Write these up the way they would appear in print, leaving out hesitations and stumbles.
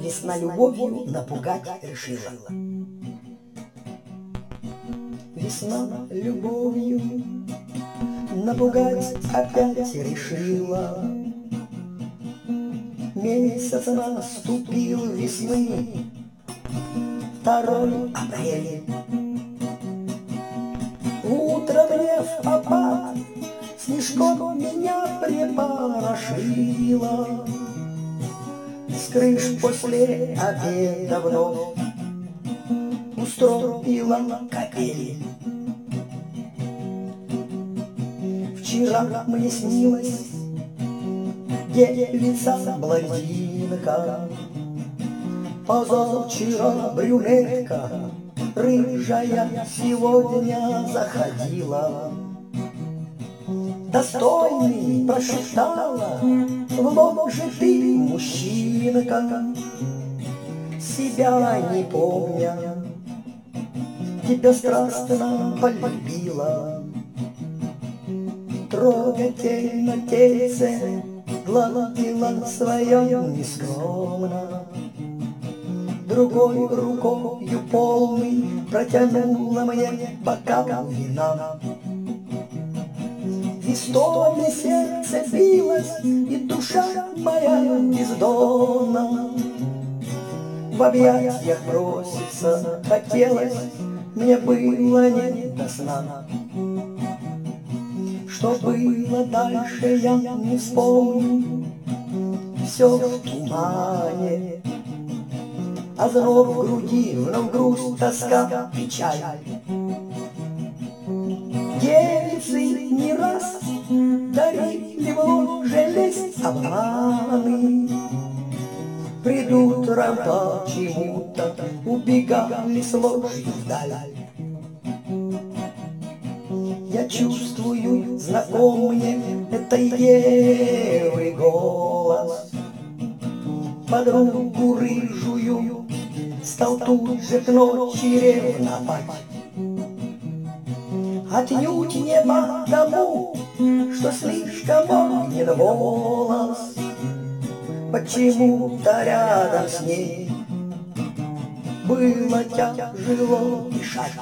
весна любовью напугать решила. Весна любовью напугать опять решила. Месяц наступил весны, 2 апреля. Утро мне в попад снежком меня припорошило. С крыш после обеда вновь устроила капель. Вчера мне снилась девица-блондинка, позавчера брюнетка, рыжая сегодня заходила. Достойный прошептала в лоб же ты, мужчинка, себя не помня, тебя страстно полюбила. Трогательно тельце гладила свое нескромно, другой рукою полной протянула мне бокал вина. В истоме сердце билось, и душа моя бездонна. В объятиях броситься хотелось, мне было не до сна. Что было дальше, я не вспомню, все в тумане. Озноб в груди, вновь грусть, тоска, печаль. Девицы не раз дарили в ложе лесть, обманы. Пред утром почему-то убегали с ложью вдаль. Я чувствую знакомый этой девы голос. Подругу рыжую стал тут же к ночи ревновать. Отнюдь не потому, что слишком огнен волос, почему-то рядом с ней было тяжело дышать.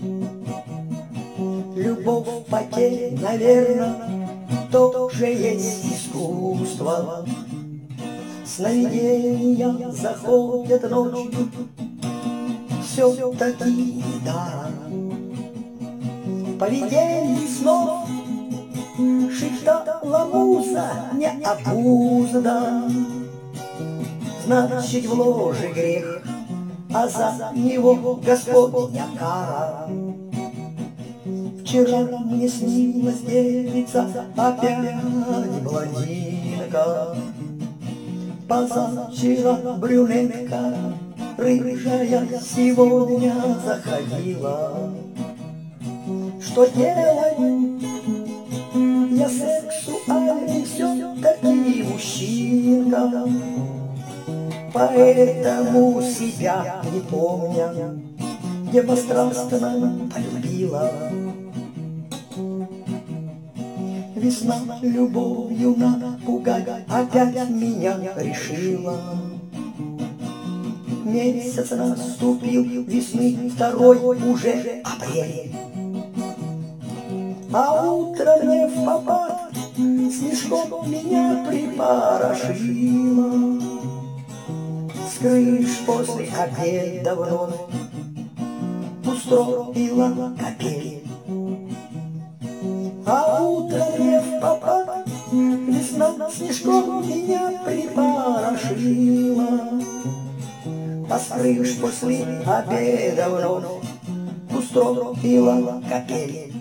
Любовь потерь, наверное, тоже есть искусство. Сновидения заходят ночью, все-таки недаром. Поведение снов шептала муза необуздан. Значит, в ложе грех, а за него Господня кара. Вчера мне снилась девица, опять блондинка, позавчера брюнетка, рыжая сегодня заходила. Что делать? Я сексуальный все-таки мужчинка, поэтому себя не помня, дева страстно полюбила. Весна любовью напугать опять меня решила. Месяц наступил весны, 2 уже апрель. А утро мне в попад снежком меня припорошило. С крыш после обеда вновь устроила капель. А утро мне в попад весна снежком меня припорошила. А с крыш после обеда вновь устроила капель.